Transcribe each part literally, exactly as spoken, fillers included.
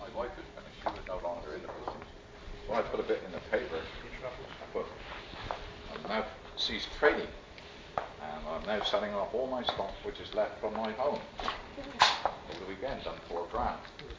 my wife is finished. She was no longer in the business. So I put a bit in the paper. I put, I'm now ceased trading. And I'm now selling off all my stock which is left from my home. Over the weekend, done four grand.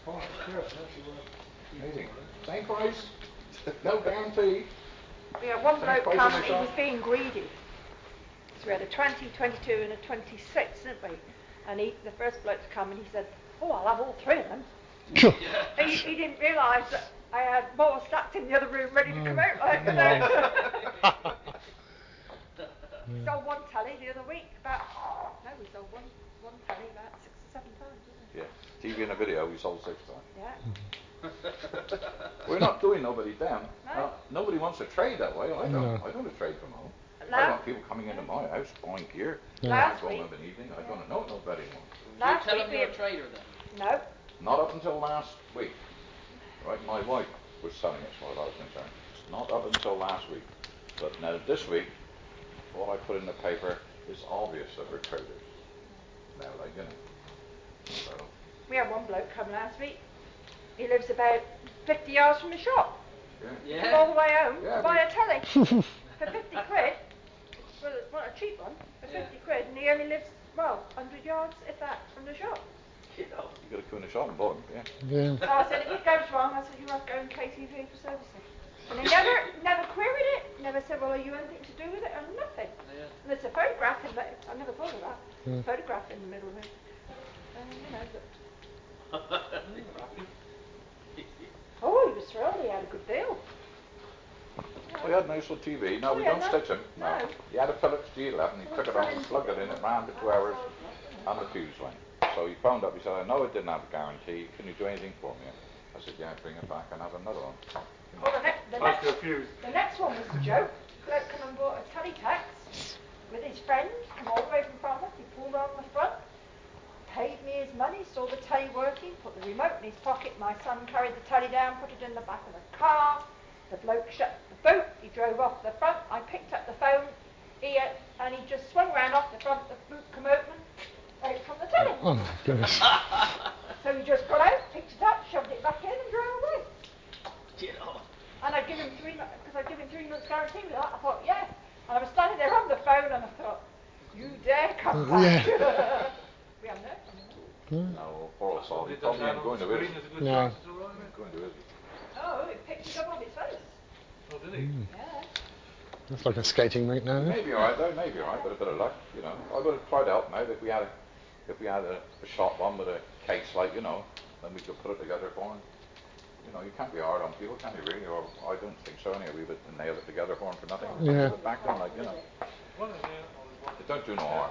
Amazing. Same price, no guarantee. We had one bloke come, he was being greedy. So we had a twenty, twenty-two and a twenty-six, didn't we? And he, the first bloke to come and he said, oh, I'll have all three of them. he, he didn't realise that I had more stacked in the other room ready to come out. Like, you know. We sold one telly the other week, about, no, we sold one, one telly about six or seven times, didn't we? Yeah, T V and a video we sold six times. Yeah. We're not doing nobody down. No. Uh, nobody wants to trade that way. I don't. No. I don't want to trade from home. No. I don't want people coming into my house buying gear. Last going week. up an evening. I don't know nobody anymore. Last you tell week them we you're had, a trader then? no. Not up until last week. Right, my wife was selling it as far as I was concerned. Not up until last week. But now this week, what I put in the paper is obvious that we're traders. Now, like, you know. So. We had one bloke come last week. He lives about fifty yards from the shop. Yeah. Come all the way home Yeah, to buy a telly for fifty quid. Well, not a cheap one, for yeah. fifty quid, and he only lives, well, one hundred yards, if that, from the shop. You know. You got to go in the shop and buy them, yeah. Yeah. So I said, if it goes wrong, I said, you have to go in K T V for servicing. And he never, never queried it, never said, well, are you anything to do with it, or nothing. Yeah. And there's a photograph in the, I never thought of that, Yeah. photograph in the middle of it. And, you know, but... Oh, he was thrilled, he had a good deal. Well, he had a nice little T V. No, Oh, we yeah, don't no. stitch him. No. No. He had a Philips G eleven. He took it on and plugged it in. It ran for two hours and the fuse went. So he phoned up. He said, I know it didn't have a guarantee. Can you do anything for me? I said, yeah, bring it back and have another one. Well, the, ne- the, next, the next one was a joke. Bloke come and bought a teletext with his friend, come all the way from Falmouth. He pulled on the front, paid me his money, saw the telly working, put the remote in his pocket. My son carried the telly down, put it in the back of the car. The bloke shut the boot. He drove off the front. I picked up the phone, he, uh, and he just swung round off the front. The boot come open, out from the telly. Oh my goodness. So he just got out, picked it up, shoved it back in, and drove away. You know. And I give him three months, because I give him three months guarantee with that. I thought, yeah. And I was standing there on the phone, and I thought, you dare come back. Yeah. We haven't heard from him. No, poor old soul. He probably ain't going to it. No. Going to it. Oh, it picked it up on his face. Oh, did he? Mm. Yeah. That's like a skating rink now. Maybe alright though, maybe alright, but a bit of luck, you know. I would have tried to help him out if we had a, if we had a, a shop one with a case like, you know, then we could put it together for him. You know, you can't be hard on people, can you really? Or I don't think so anyway. We would nail it together for him for nothing. Yeah. Put it back then, like, you know. It don't do no harm.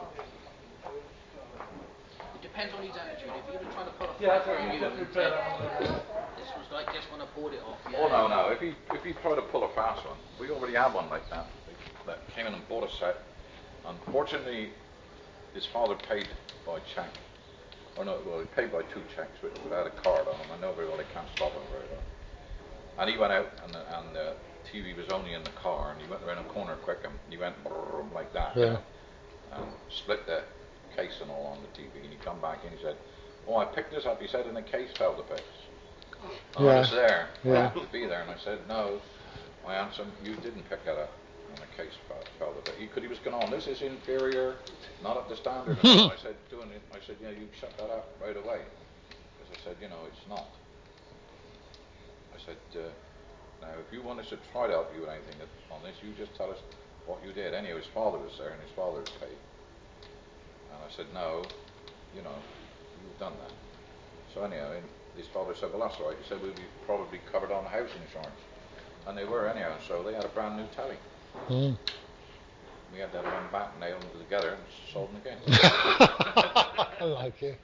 It depends on his attitude. If he was trying to pull a Yeah, fast on you and say, yeah. this was like just when I bought it off. Yeah. Oh no, no. If he if he tried to pull a fast one, we already had one like that. That came in and bought a set. Unfortunately, his father paid by check. Or no, well, he paid by two checks with, without a card on him. I know very well they can't stop him very well. And he went out, and the, and the T V was only in the car, and he went around a corner quick, and he went like that, Yeah. you know, and split the case and all on the T V. And he come back and he said, "Oh, I picked this up." He said, "And the case fell to bits." And Yeah. I was there. Yeah. I happened to be there, and I said, "No." I answered, "You didn't pick it up." And the case fell, fell to bits. He could. He was going on. "This is inferior, not up to standard." And I said, "Doing it." I said, "Yeah, you shut that up right away." Because I said, "You know, it's not." I said, uh, "Now, if you want us to try to help you with anything on this, you just tell us what you did." Anyway, his father was there, and his father had paid. And I said, "No, you know, you've done that." So anyhow, his father said, "Well, that's all right." He said, "We'll be probably covered on house insurance." And they were anyhow, so they had a brand new telly. Mm. We had that one back, nailed them together, and sold them again. I like it.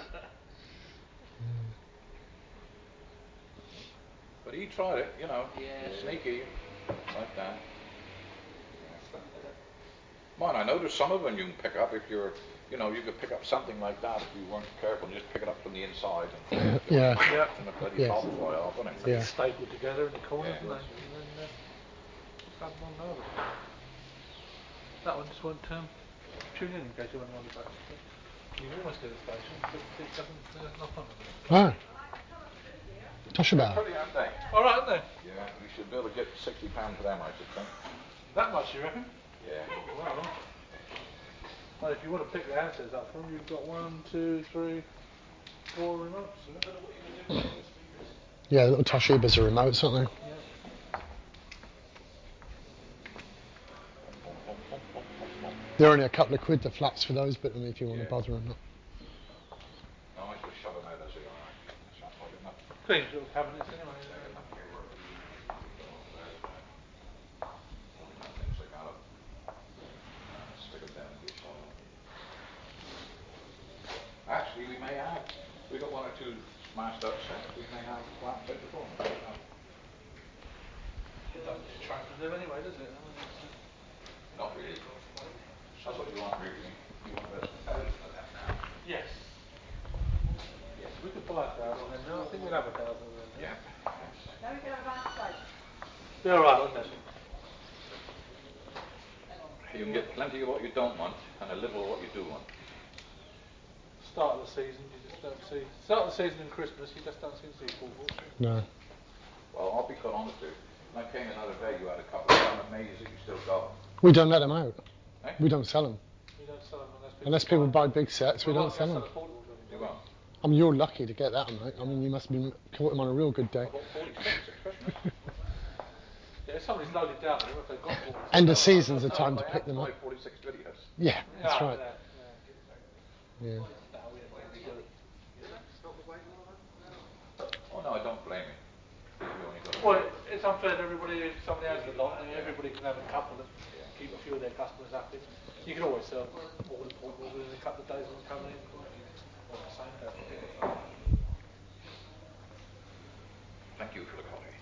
But he tried it, you know, Yeah. sneaky, like that. Mine, I know there's some of them you can pick up if you're, you know, you could pick up something like that if you weren't careful and just pick it up from the inside and Yeah. Yeah. and the bloody Yes. bulbs fly off, wouldn't it? Yeah. Stapled together in the corners, Yeah. and, then, and then uh, just add one over. That one just won't um, tune in in case you want to on the back. You almost get a station, but it doesn't uh, knock on a minute. Ah. Tosh about. Pretty, aren't they? All right, aren't they? Yeah, we should be able to get sixty pounds for them, I should think. That much, you reckon? Yeah. Well, well, if you want to pick the handsets up from, you've got one, two, three, four remotes. Yeah. Yeah, little Toshibas are remotes, aren't they? Yeah. They're only a couple of quid the flaps for those, but I mean, if you want Yeah. to bother or not. No, I just shove them out as they are. That's not probably enough. Clean little cabinets anyway. Things like that. Stick them down in the soil. Actually, we may have. We got one or two smashed up sets. We may have flat bit before. It doesn't detract from them anyway, does it? I mean, it's, uh, Not really. That's what you want, really. You want a thousand of them now. yes. Yes, we could buy a thousand of them now. I think we'd have a thousand of them now. Yeah. Then we can have a nice plate. They're alright, aren't they? You can get plenty of what you don't want and a little of what you do want. Start of the season, you just don't see. Start of the season and Christmas, you just don't seem to see full force. No. Well, I'll be quite honest with you. When I came another day, you had a couple. I'm amazed that you still got them. We don't let them out. Eh? We don't sell them. You don't sell them unless people, Unless people buy big sets, we Well, don't sell them. You won't. I mean, you're lucky to get that one, mate. I mean, you must have been caught them on a real good day. I bought forty-six at Christmas. Yeah, if somebody's loaded down with them, if they've got forty. End of season's the No, time I to had pick them up. buy forty-six videos. Yeah, that's Yeah, right. yeah, yeah. Yeah. No, we don't really do it. Oh no, I don't blame you. You only got Well, it's unfair to everybody if somebody has a lot, and everybody can have a couple and Yeah. keep a few of their customers happy. You can always sell more than portables within a couple of days of them coming in. Or the same day. Thank you for the coffee.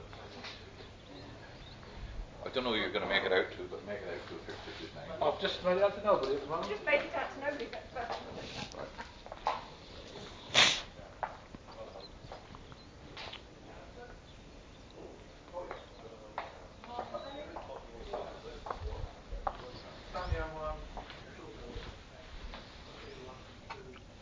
I don't know who you're going to make it out to, but make it out to if it's his name. I've just made it out to nobody at the moment. Just make it out to nobody but first. Right. Tanya one, George one, two.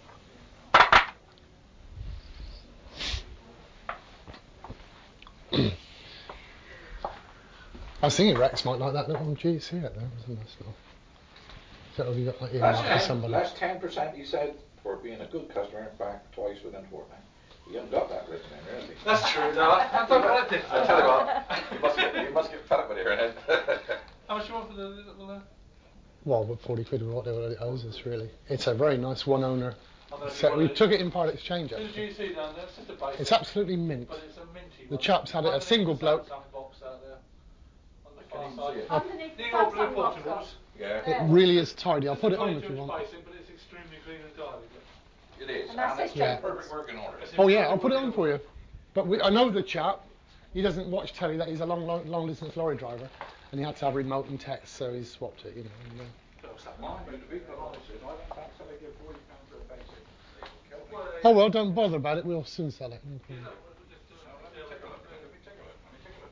I was thinking Rex might like that little G C out there. Wasn't nice little. So have you got like earmarked for That's somebody? That's ten percent, he said, for being a good customer, back twice within a fortnight. You haven't got that written in, really. That's true, no, I, I don't want it. I tell you what, you must get, you must get fed up with hearing it. How much you want for the little, uh, Well, with forty quid or whatever it owes us, really. It's a very nice one owner I don't know if you set. want We it. took it in part exchange, There's a actually. G C down there, it's just a basic. It's absolutely mint. But it's a minty The one. chaps had it, a Underneath single the bloke. Samsung box out there. On the I far can't even side. see it. Underneath the These are blue Samsung box portables. on. Yeah, It really is tidy. I'll put it on if It's you want. basic, but it's extremely clean and tidy. But it is. And that's it's his Yeah. in perfect working order. it's Oh in yeah, perfect I'll put it on working for you. order. But we, I know the chap. He doesn't watch telly. That he's a long, long, long distance lorry driver, and he had to have remote and text, so he swapped it. You know. And, uh, Mind you, to be quite honest, I don't fancy they give forty pounds for a basic. They will kill me. oh well, don't bother about it. We'll soon sell it. No problem. Now, let me take a look. Let me take a look. Let me take a look.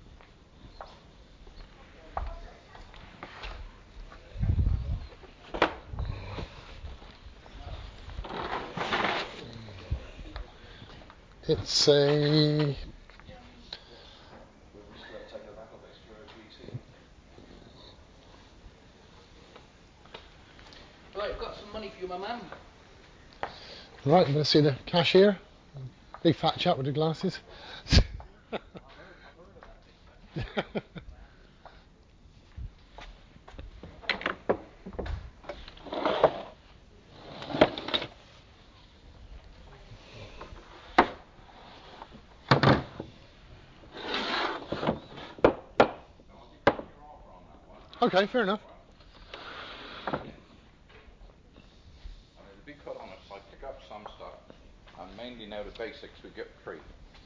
It's a. We must have taken a battle base for a G C. Right, I've got some money for you, my man. Right, let's see the cashier. Big fat chap with the glasses. Okay, fair enough. I mean, to be quite honest, I pick up some stuff, and mainly now the basics we get free.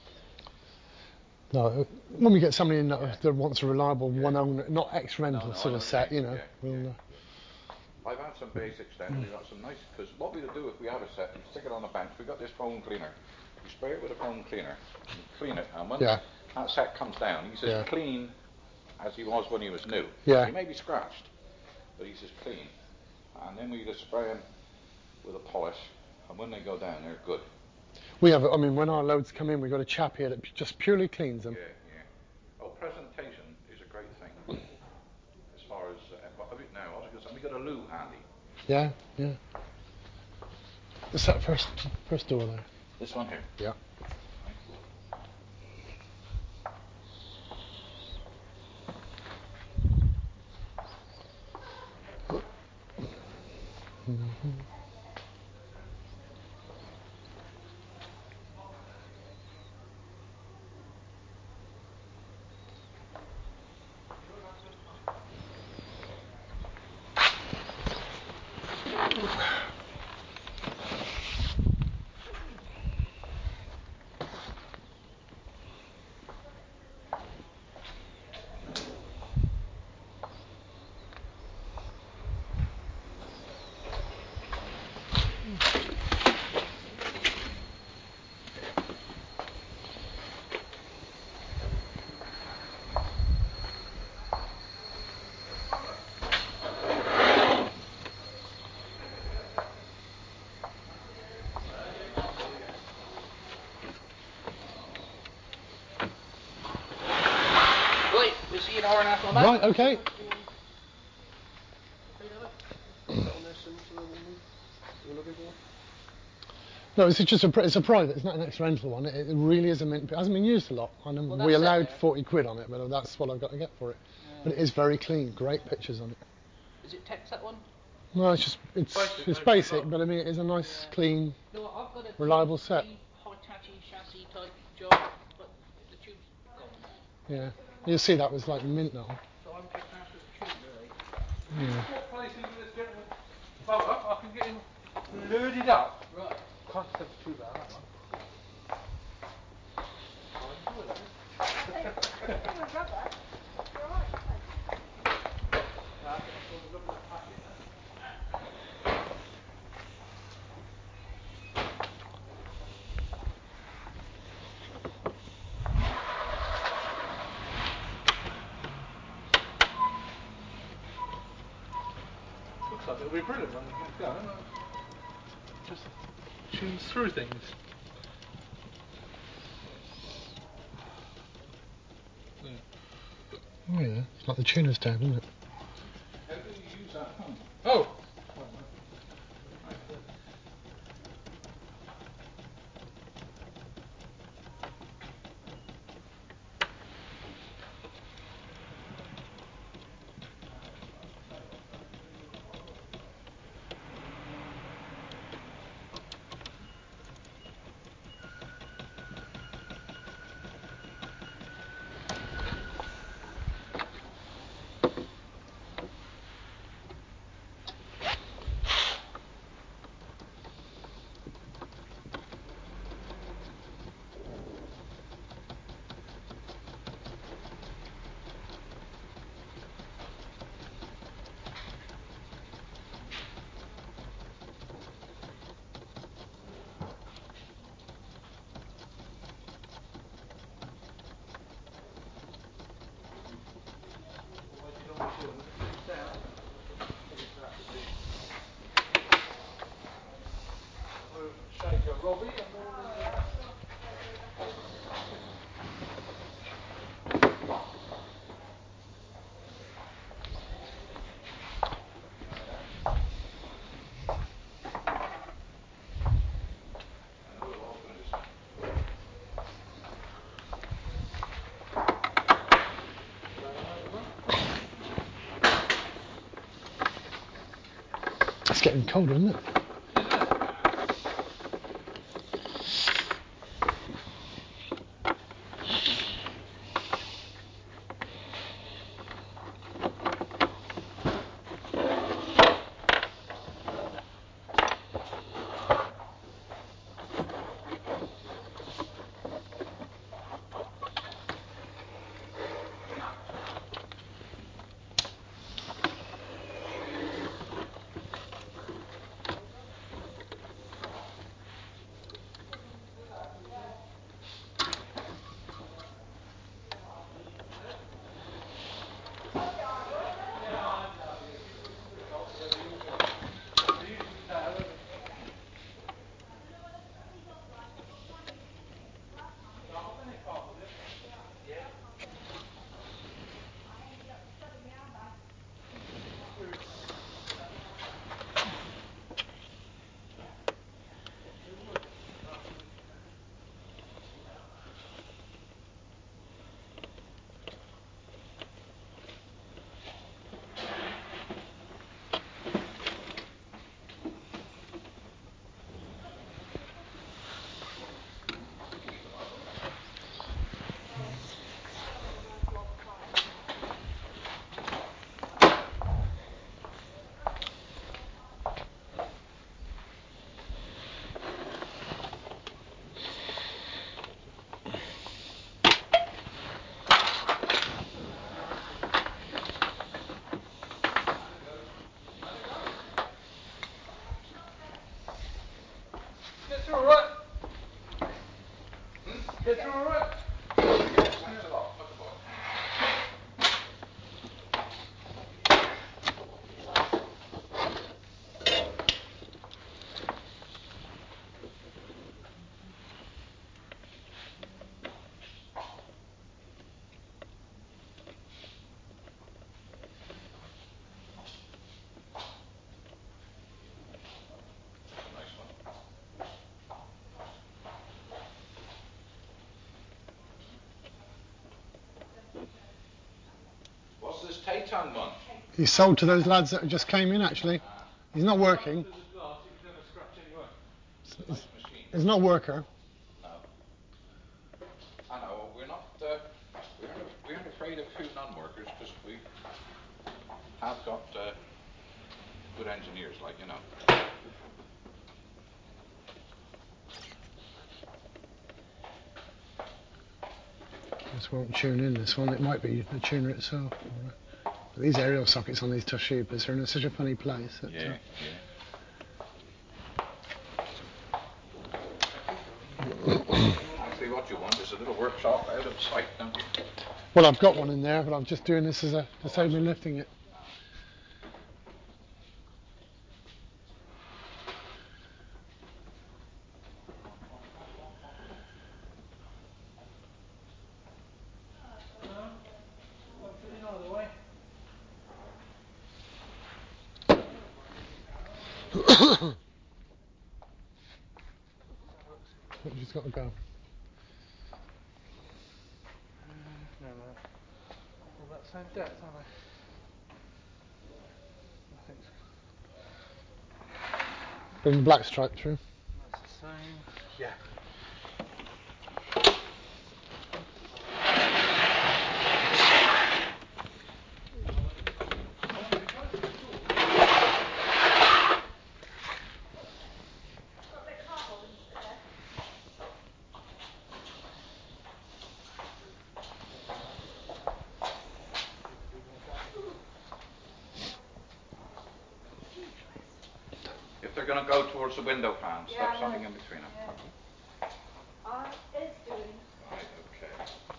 No, when we get somebody in that, that wants a reliable one owner, not ex rental No, no, I sort know of what set, you you mean. know. Yeah, We'll, yeah. uh, I've had some basics then, we've got some nice, because what we would do if we had a set, we stick it on a bench, we've got this foam cleaner, you spray it with a foam cleaner, you clean it, and when Yeah. that set comes down, he's as Yeah. clean as he was when he was new. Yeah. He may be scratched, but he's as clean. And then we just spray him with a polish, and when they go down, they're good. We have, I mean, when our loads come in, we've got a chap here that just purely cleans them. Yeah, yeah. Oh, presentation is a great thing. As far as, uh, what have you now? I was going to say, have we got a loo handy? Yeah, yeah. What's that first, first door there? This one here. Yeah. Mm-hmm. Right, we'll see you in an hour and a half on that. Right, okay. No, it's just a, pri- it's a private, it's not an ex-rental one. It, it really is a mint. It hasn't been used a lot. And Well, we that's it, allowed yeah. forty quid on it, but that's what I've got to get for it. Yeah. But it is very clean, great pictures on it. Is it text that one? No, it's just, it's Basic, it's no, basic, it's not. but I mean, it is a nice, Yeah. clean, No, I've got a reliable set. Hitachi chassis type job, but the tube's gone. Yeah. You'll see that was like mint now. So I'm just after the tube, really. Yeah. What places with this gentleman? Fella, I can get him loaded up. Right. Can't step too bad, that one. I enjoy that. Hey, hey, my brother. You're alright, hey. Now, I think I'm going to look at the packet now. Looks like it'll be brilliant when it gets going. uh, Just tunes through things. Yeah. Oh yeah, it's like the tuner's tab, isn't it? How do you use that phone? Oh! What you normally do, when it sits down, put it back a bit. We'll shake a Robbie and we'll... I know it all finished. It's getting colder, isn't it? Get through alright? Yes, thanks a lot. Look about. Nice one. What's this Titan one? He's sold to those lads that just came in, actually. He's not working. There's a glass, you can never scratch anyway. Nice machine. He's not a worker. No. I know, we're not, uh, we aren't, we aren't afraid of a few non-workers because we have got uh, good engineers, like, you know. This won't tune in, this one. It might be the tuner itself. But these aerial sockets on these Toshibas are in such a funny place. That, Yeah, uh, yeah. Actually, what you want is a little workshop out of sight, don't you? well, I've got one in there, but I'm just doing this as a to save me lifting it. One fit in either way. She's got to go. No, no. All about the same depth, aren't they? I think Bring the black stripe through. that's the same. Yeah. Got a bit of cardboard in there. If they're going to go towards the window pan, Yeah, stuff I know. something in between them. Yeah. I is doing. Right, okay.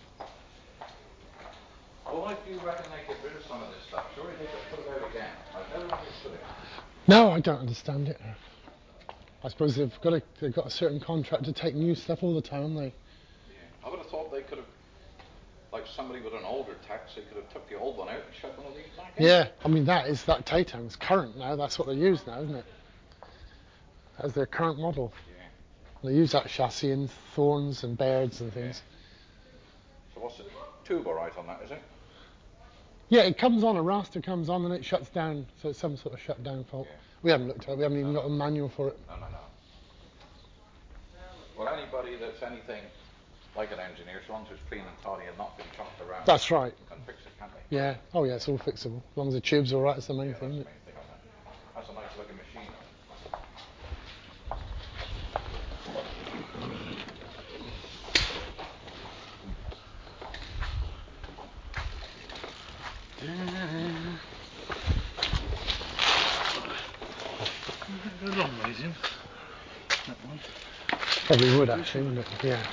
Well, why do you reckon they get rid of some of this stuff? Surely they could put it out again. I've never understood it. No, I don't understand it. I suppose they've got a they've got a certain contract to take new stuff all the time, haven't they? Yeah. I would have thought they could have, like somebody with an older tax, they could have took the old one out and shoved one of these back in. Yeah, I mean that is that Titan's current now. That's what they use now, isn't it? That's their current model. Yeah. They use that chassis in Thorns and Bairds and things. So what's the tube all right on that, is it? Yeah, it comes on, a raster comes on and it shuts down, so it's some sort of shutdown fault. Yeah. We haven't looked at it, we haven't even No, got a no. manual for it. No, no, no. Well, anybody that's anything like an engineer, as long as it's clean and tidy and not been chopped around, That's right. can fix it, can't they? Yeah, oh yeah, it's all fixable. As long as the tube's alright, it's the main Yeah, thing, that's isn't the it? main thing on that. That's a nice looking machine. Go a long ways in. That one. Probably would actually, wouldn't it? Yeah.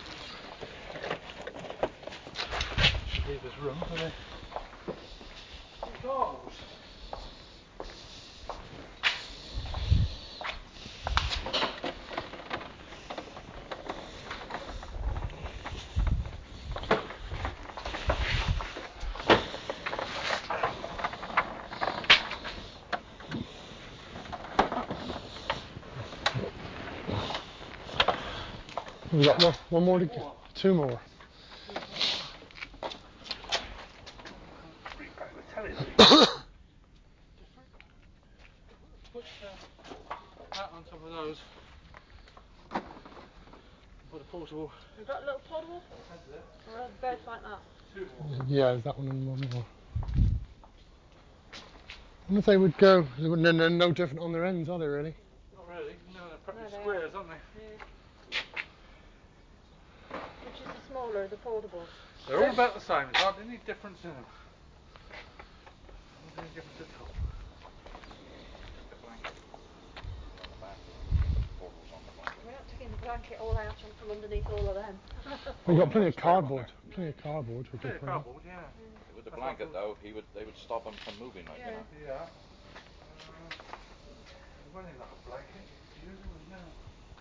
Should leave us room for the goggles. We've got one, one more to go. Two more. Bring back the telly. Put uh, that on top of those. Put a portable. We've got a little portable. Head there. Or are they both like that? Two more. Yeah, there's that one and one more. I wonder if they would go, they're no, no, no different on their ends, are they really? Not really. No, they're practically No, they squares, aren't they? Yeah. Which is the smaller, the portable? They're all about the same. There's hardly any difference in them. Not any difference at all. Take the blanket on the back and put the portals on the blanket. We're not taking the blanket all out and from underneath all of them. We've got plenty of cardboard. Plenty of cardboard. We Plenty could of put on. cardboard, yeah. With the That's blanket what- though, he would they would stop him from moving, like Yeah. you know. Yeah. Uh, we've only like a blanket to use it with now.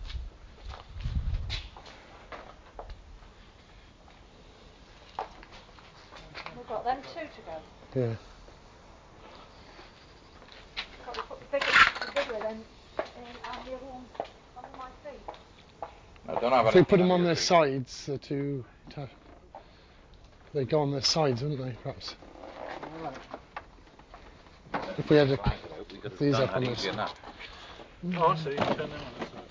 We've got them two to go. Yeah. Got to put the bigger, the bigger of them in and the other one under my feet. I don't have If we anything put them on your their feet. sides, the two, ta- they go on their sides, wouldn't they? Perhaps. Alright. If we had a, Blanket out, we could have these done up that on easy this. enough. Oh, I see. You can turn them on this side.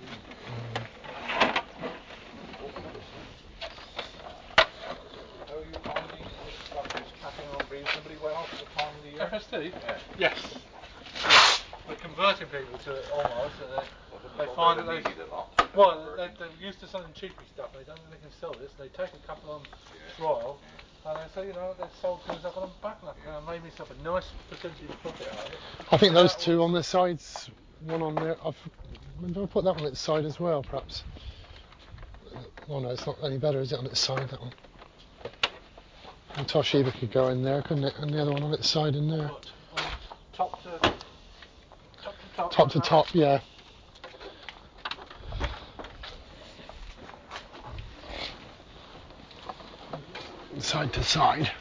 How are you finding this stuff is catching on reasonably well for the time of the year? F S T? Yeah. Yes. We're converting people to it almost. So they, they Thought find they'd that they, need it a lot. well, they, they're used to selling cheapy stuff. They don't think they can sell this. They take a couple on Yeah. trial, and they say, you know, they've sold things up on them back, and I made myself a nice percentage profit out of it. I think those That two was- on their sides, one on there. I've, maybe I'll put that on its side as well, perhaps. Oh no, it's not any better, is it, on its side, that one? And Toshiba could go in there, couldn't it? And the other one on its side in there. What, on top to top to top. Top to top, yeah. Side to side.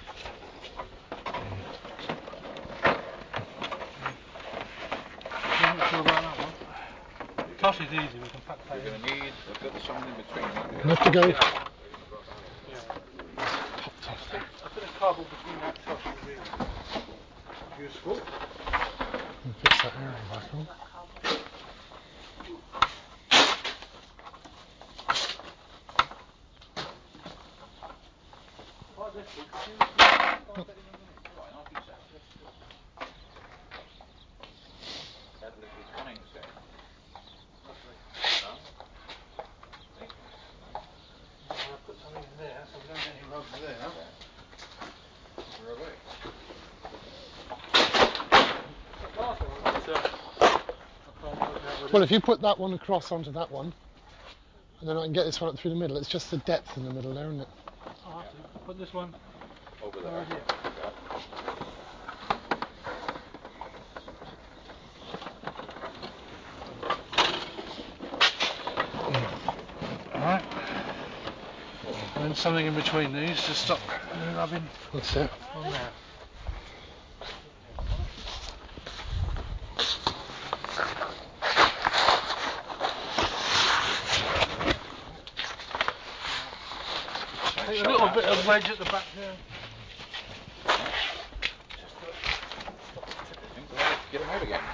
I'm not sure about that one. Tosh is easy. We can pack that You're in. going to need a bit of something in between. aren't you? We'll have to go. Yeah. Top, top. I think, I think the cardboard between that tosh would be useful. And fix that area back on. Like this one, could you start getting underneath? Why not, you said? That little Cunnings here. Lovely. No? I'm going to put something in there so we don't get any rugs there. Yeah. We're away. That last one, but, uh, I can't work out what Well, it if you put that one across onto that one, and then I can get this one up through the middle. It's just the depth in the middle there, isn't it? I'll have to put this one Over there. right here. Yeah. Alright. And then something in between these to stop uh, rubbing That's it. on there. I think a little bit of wedge at the back there. Just to stop the tipping. Things like that. Get him out again.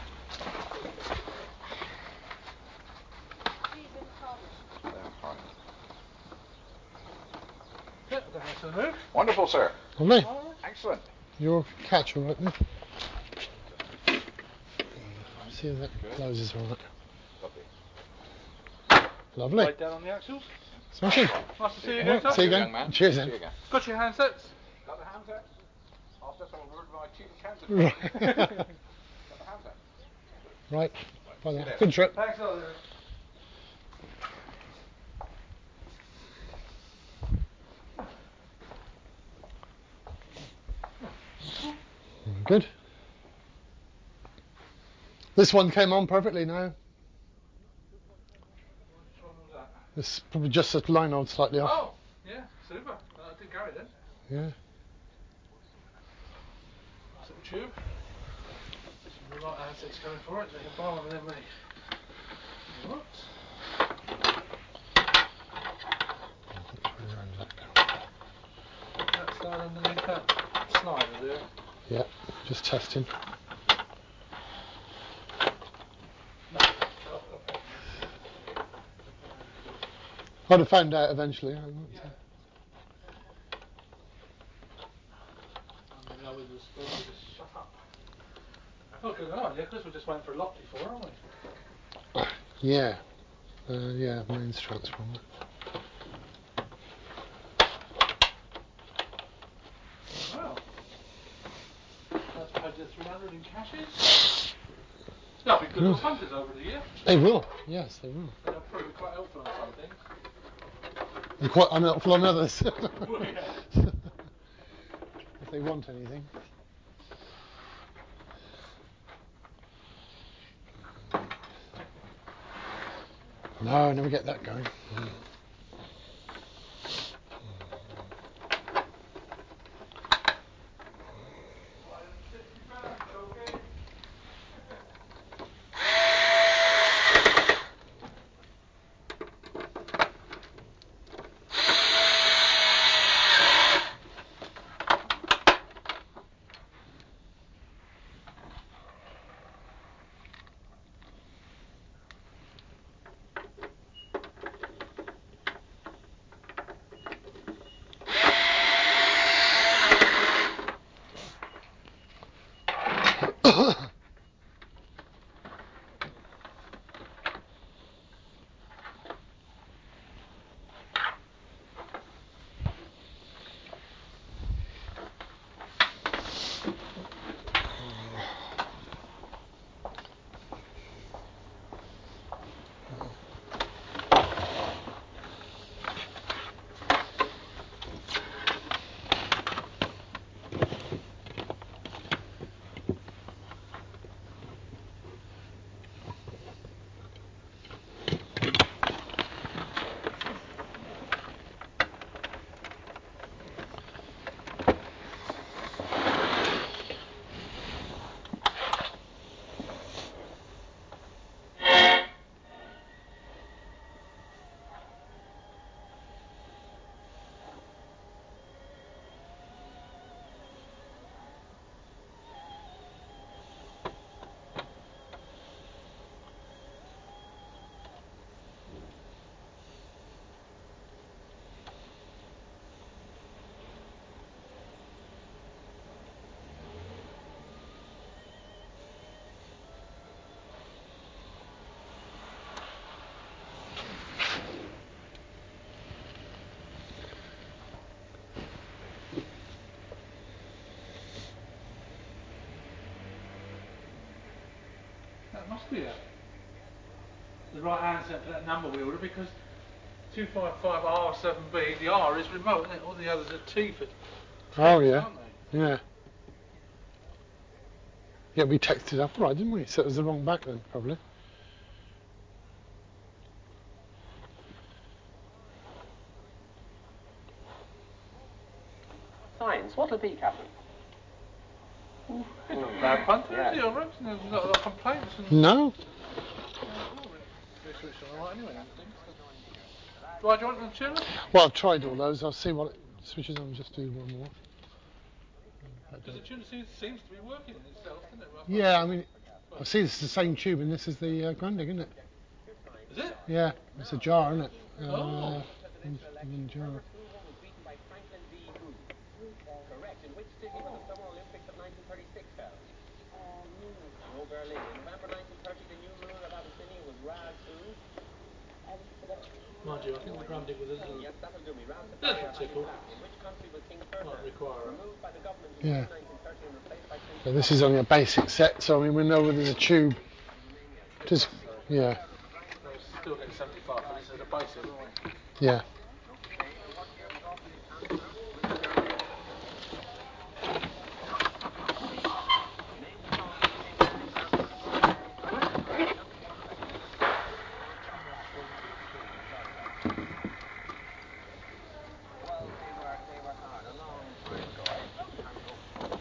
These in the cardboard. There, fine. Yeah, I don't have to move. Wonderful, sir. Lovely. Alright. Excellent. Your catch all right then? See if that Good. closes all right. Lovely. Lovely. Right down on the axles. Smashing. Nice to see you Yeah, again, Tom. see you Young again. man. Cheers See then. you again. Got your handsets? Got the handsets? I'll just have a word with my chief accountant. Right. Got the handsets. Right. Bye See you then. later. Good trip. Thanks a lot, Lewis. Good. This one came on perfectly now. Which one was that? This probably just a line on slightly off. Oh, yeah, super. Uh, I did Gary then. Yeah. Nice little tube. Some right handsets going for it, so you can buy one of them when you want. That slide underneath that slider there. Yeah. Just testing. I'd have found out eventually. I'm not- Yeah. I mean, I was just supposed to just shut up. Oh, good idea, because we're just waiting for a Lockley for, aren't we? Yeah. Uh, yeah, mains transformer. Well, let's pay the three hundred in cashes. They'll be good little punters over the year. They will. Yes, they will. They'll prove quite helpful on some things. They're quite unhelpful on others. Well, yeah. If they want anything. No, never get that going. That must be it. The right answer for that number wheel, because two five five R seven B, the R is remote, isn't it? All the others are T for Oh text, yeah, aren't they? yeah. Yeah, we texted up right, didn't we? So it was the wrong back then, probably. Science, what'll it be, Captain? Ooh, it's not a bad punter, Yeah. is he? I reckon there's not a lot of complaints. And No. They're switched on right anyway, I don't think. Do I join the chiller? Well, I've tried all those. I'll see what it switches on. Just do one more. Because the tuner seems, seems to be working in itself, doesn't it? Right? Yeah, I mean, I see this is the same tube, and this is the uh, Grundig, isn't it? Is it? Yeah, it's a jar, isn't it? Uh, Oh. in, in jar. Correct. In which city were the Summer Olympics of nineteen thirty-six held? No, Berlin. In November nineteen thirty, the new ruler of Abyssinia was Raz who? Mind you, I think the Grundig with a little, Yes, that'll do me. Raz little tickle In which country was King might Ferdinand require it. removed by the government in Yeah. nineteen thirty and replaced by Prince So this is only a basic set, so I mean we know within the tube. Just yeah, No, it's still getting seventy-five for this as a basic, aren't we? yeah. Well, they were they were hard a long time ago. A long time ago.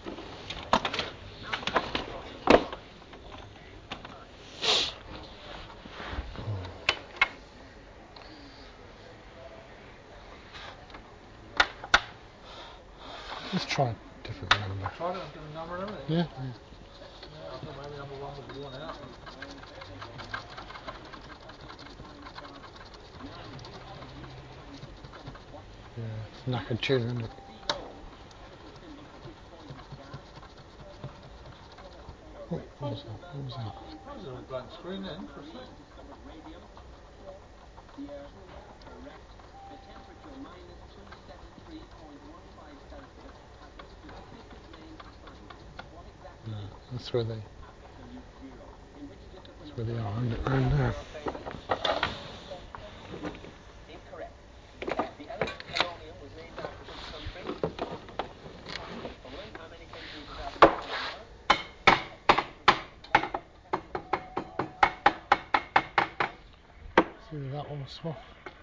Let's try a different number. Tried it and done a number and everything. Yeah. yeah. Yeah, I thought maybe number one was worn out. Yeah, it's knackered tuner, isn't it? Oh, what was that? What was that? That was a little blank screen then for a sec. The temperature minus two seventy-three point one five Celsius has a specific name for scientists. What exactly No, is it? that's where they. Absolute zero. In which discipline That's of where they science are, is isn't it? zero Around there. famous? little swath.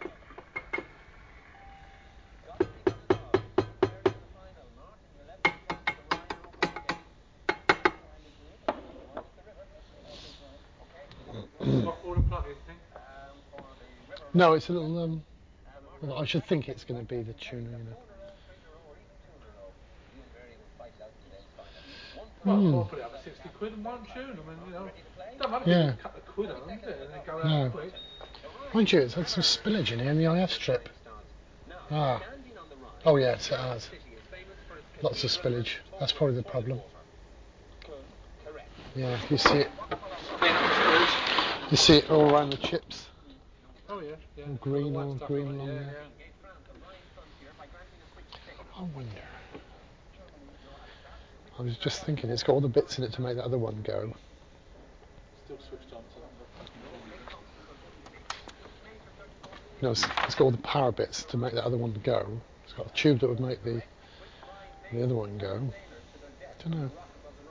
No, it's a little. Um, well, I should think it's going to be the tuna, you know. Well, Mm. I'll put it up at sixty quid and one tune. I mean, you know, don't matter if Yeah. you cut a quid on them, and they go out No. quick. Mind you, it's had some spillage in here in the I F strip. Ah. Oh yes, it has. Lots of spillage. That's probably the problem. Yeah, you see it. You see it all around the chips. Oh yeah, yeah. All green, All all that green stuff, along yeah, there. yeah. I wonder. I was just thinking, it's got all the bits in it to make the other one go. Still switched on, so You know, it's, it's got all the power bits to make the other one go. It's got a tube that would make the the other one go. I don't know.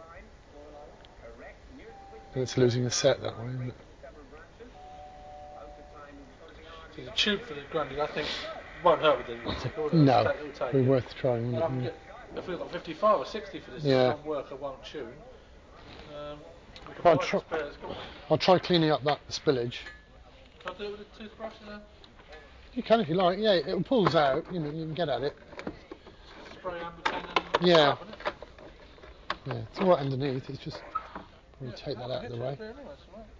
And it's losing a set that way, isn't it? so the tube for the Grundy, I think, won't hurt with the it'll No, take, it'll take it'd be it. worth trying, And I wouldn't can it? get, if we've got fifty-five or sixty for this, Yeah. it won't work, it won't tune. Um, we can I'll, buy tr- the spares, can't we? I'll try cleaning up that spillage. Can I do it with a toothbrush and a You can if you like. Yeah, it pulls out. You know, you can get at it. spray Amberton and Yeah. stuff, isn't it? Yeah, it's all right underneath. It's just we'll Yeah, take that I out can of the get way. you up there anyway, it's all right.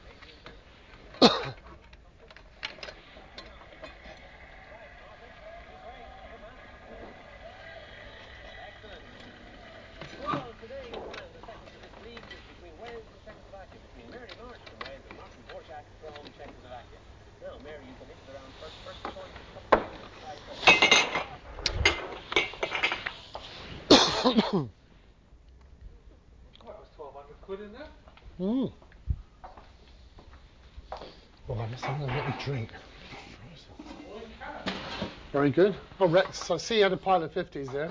Well, today is one of the seconds of this league is between Wales and Czechoslovakia, between Mary Marsh from Wales and Martin Borchak from Czechoslovakia. Now, Mary, you come into the round first. First choice is couple of five Well, that was twelve hundred quid in there. Mm. Well, let's have a little drink. Very good. Oh, Rex, I see you had a pile of fifties there.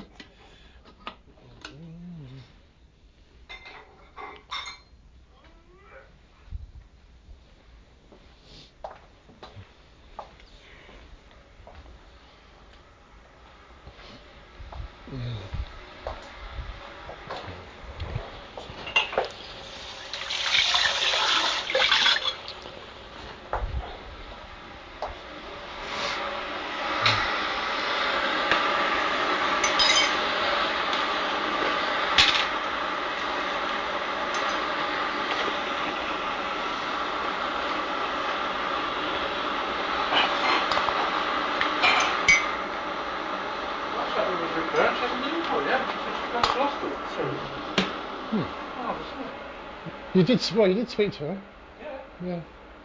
That's what we was repairing, she hasn't used it yet. She's just lost it. Hmm. Oh, isn't it? You did. Well, you did speak to her. Yeah. Yeah.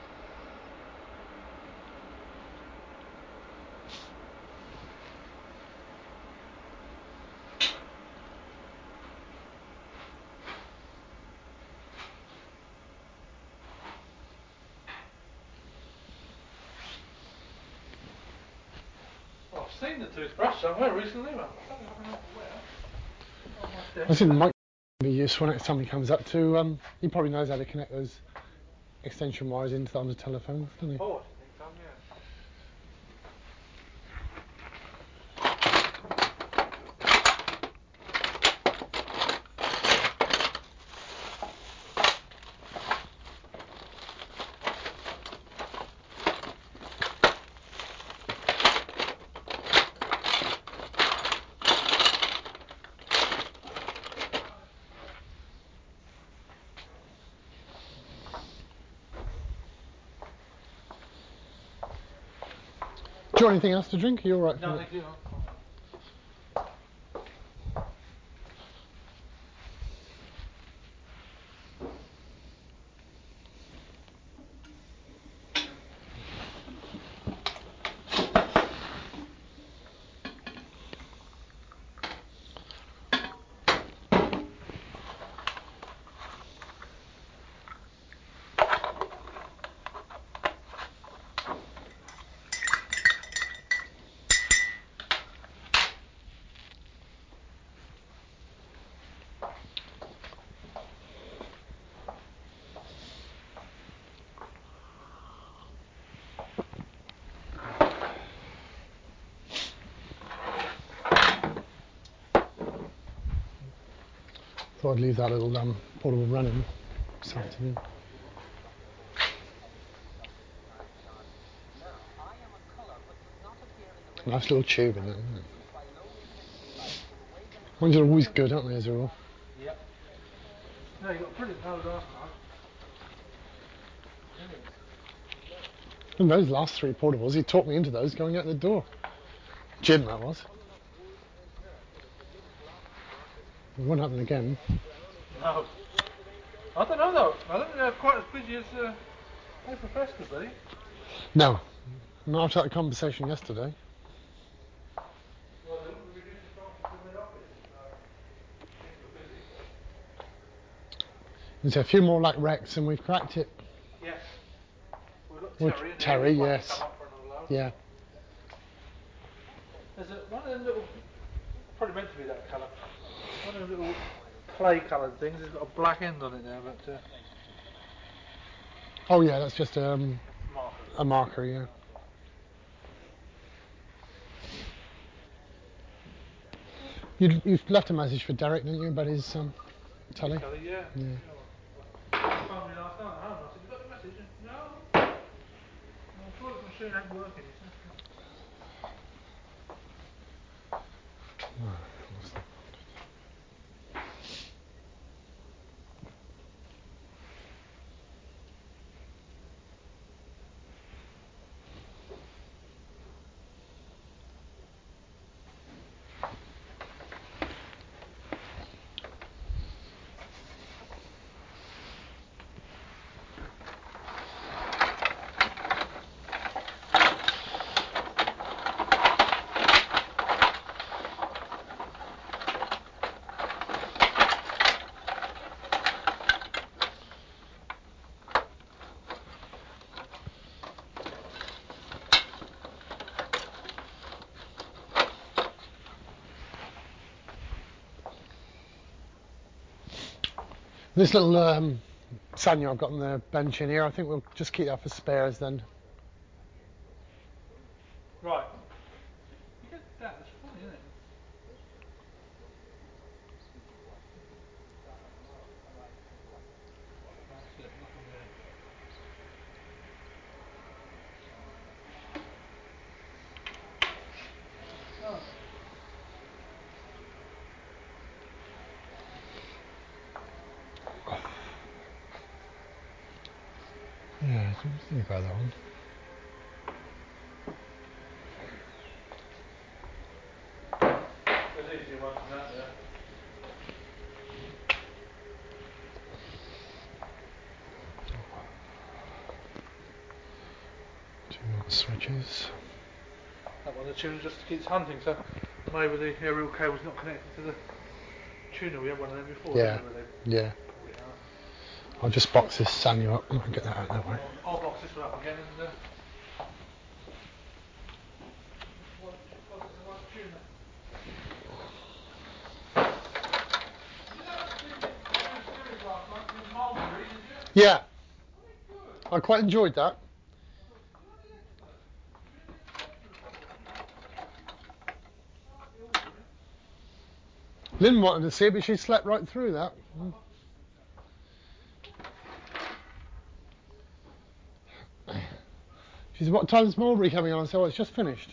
Well, I've seen the toothbrush somewhere recently, but I don't know where. Oh, my I desk. think it might be useful next time he comes up to. Um, he probably knows how to connect those extension wires into on the telephones, doesn't he? Oh, I think some, yeah. Do you want anything else to drink? Are you all right? No, for thank you. thought I'd leave that little um, portable running this afternoon. Nice little tube in there, isn't it? Ones are always good, aren't they, as a rule? Yep. No, you got a brilliant nose last time. Brilliant. And those last three portables, he talked me into those going out the door. Jim, that was. It won't happen again. No. I don't know though. I don't think they're quite as busy as uh, they profess to be. No. Not after that conversation yesterday. Well, they wouldn't be reducing functions in the office if uh, things were busy. There's a few more like wrecks and we've cracked it. Yes. We've got With Terry in Terry, there. yes. Come up for another load. Yeah. There's a, one of them little, probably meant to be that colour. One of them little clay coloured things. It's got a black end on it now, but. Uh, Oh yeah, that's just um, marker. a marker, yeah. You you've left a message for Derek, didn't you, about his um, telly? Telly, yeah. Yeah. He phoned me last night at home. I said, "You got the message?" No. My toilet machine ain't working. He said. This little um, Sanyo I've got on the bench in here, I think we'll just keep that for spares then. Right. You get that, it's funny, isn't it? That's it, nothing there. Oh. Yeah, I didn't think about that one. There's easier ones than that there. Two more switches. That one the tuner just keeps hunting, so maybe the aerial cable's not connected to the tuner. We had one of them before, Yeah. didn't we? Where they Yeah. pulled it out. I'll just box this Sanyo up and get that out that way. I'll, I'll box this one up again and uh, one, plug it in the right tuner. You did that thing in series last night in Mulberry, did you? Yeah, Very good. I quite enjoyed that. Bloody excellent. Really exceptional performance. I like the ordering. Lynn wanted to see it, but she slept right through that. She said, "What time's Mulberry coming on?" I said, "Oh, it's just finished."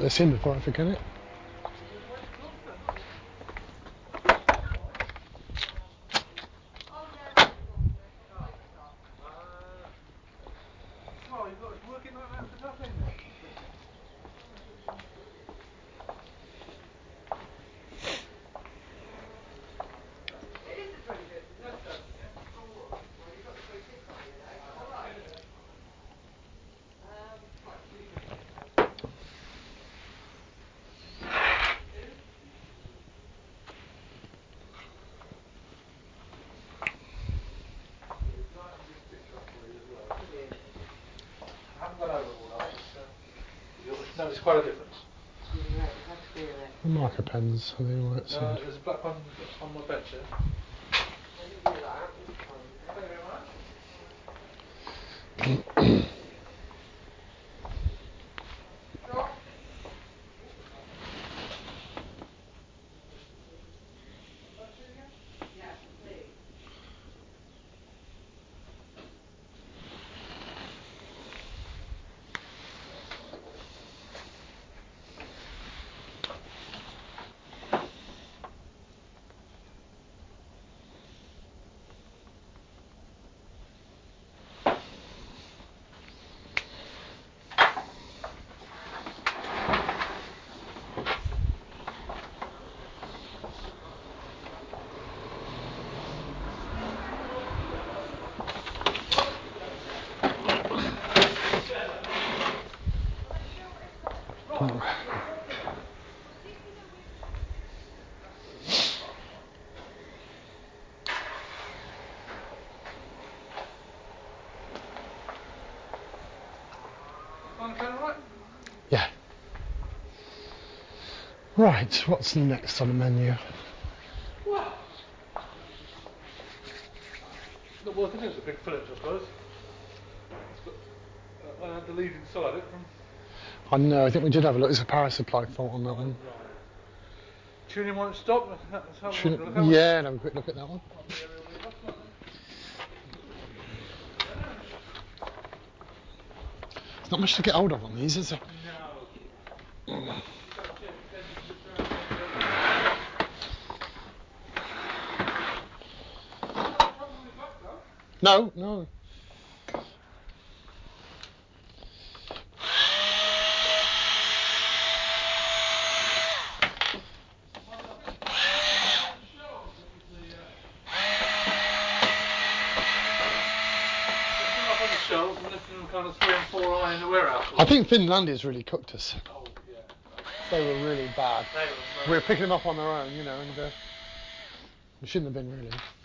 this in before I forget it. Oh, you've got to work it like that for nothing. It is the twenty-fifth, isn't it? Oh, well, you've got the twenty-sixth on here now. All right. Um, I haven't gone over it all right, but uh, you'll notice quite a difference. The marker pens, are they all right? Uh, there's a black one on my bench here. Thank you very much. Yeah. Right, what's next on the menu? Well, well, I think it's a big Phillips, I suppose. It's got, uh, I had to leave inside it from. I know, I think we did have a look. There's a power supply fault on that one. Right. Tuning won't stop. Let's have a Should look. it, How much- yeah, and have a quick look at that one. Might be area weed off, mightn't There's not much to get hold of on these, is there? it? No. You've got to check the engine switch around. No trouble with that, though. No, no. Shelves and lifting them kind of three and four high in the warehouse. I think Finlandia's really cooked us. Oh, yeah. They were really bad. They were We were picking them up on their own, you know, and uh, we shouldn't have been really.